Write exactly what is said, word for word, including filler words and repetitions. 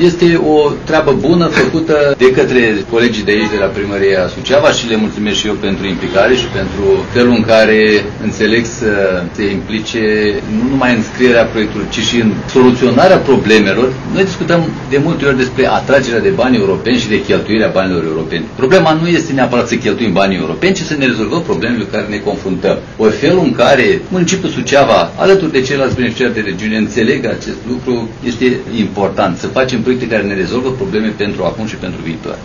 Este o treabă bună făcută de către colegii de aici, de la Primăria Suceava, și le mulțumesc și eu pentru implicare și pentru felul în care înțeleg să se implice nu numai în scrierea proiectului, ci și în soluționarea problemelor. Noi discutăm de multe ori despre atragerea de bani europeni și de cheltuirea banilor europeni. Problema nu este neapărat să cheltuim banii europeni, ci să ne rezolvăm problemele cu care ne confruntăm. O felul în care municipiul Suceava, alături de ceilalți beneficiari de regiune, înțeleg acest lucru, este important. Să facem proiecte care ne rezolvă probleme pentru acum și pentru viitor.